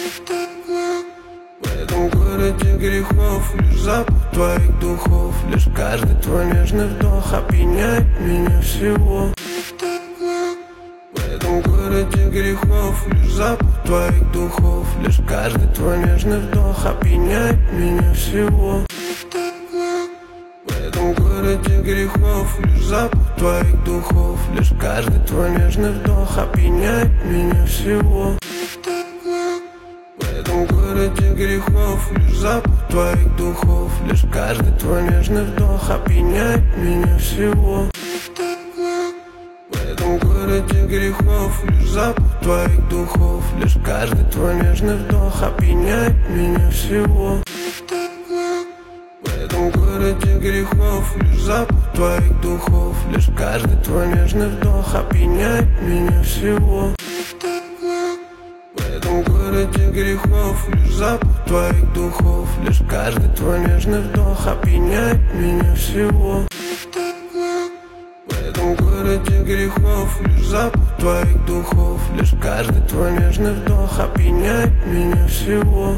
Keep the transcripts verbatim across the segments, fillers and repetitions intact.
В этом городе грехов лишь запах твоих духов. Лишь каждый твой нежный вдох опьяняет меня всего. В этом городе грехов лишь запах твоих духов. Лишь каждый твой нежный вдох опьяняет меня всего. В этом городе грехов лишь запах твоих духов. Лишь каждый твой нежный вдох опьяняет меня всего. В этом городе грехов лишь запах твоих духов. Лишь каждый твой нежный вдох опьяняет меня всего. В этом городе грехов лишь запах твоих духов. Лишь каждый твой нежный вдох опьяняет меня всего. В этом городе грехов лишь запах твоих духов. Лишь каждый твой нежный вдох опьяняет меня всего. В этом городе грехов лишь запах твоих духов. Лишь каждый твой нежный вдох опьяняет меня всего. В этом городе грехов лишь запах твоих духов. Лишь каждый твой нежный вдох опьяняет меня всего.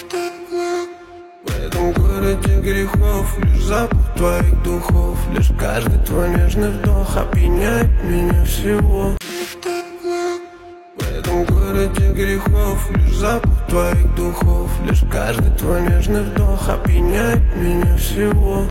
В этом городе грехов лишь запах твоих духов. Лишь каждый твой нежный вдох опьяняет меня всего. В этом городе грехов лишь запах твоих духов. Лишь каждый твой нежный вдох опьяняет меня всего.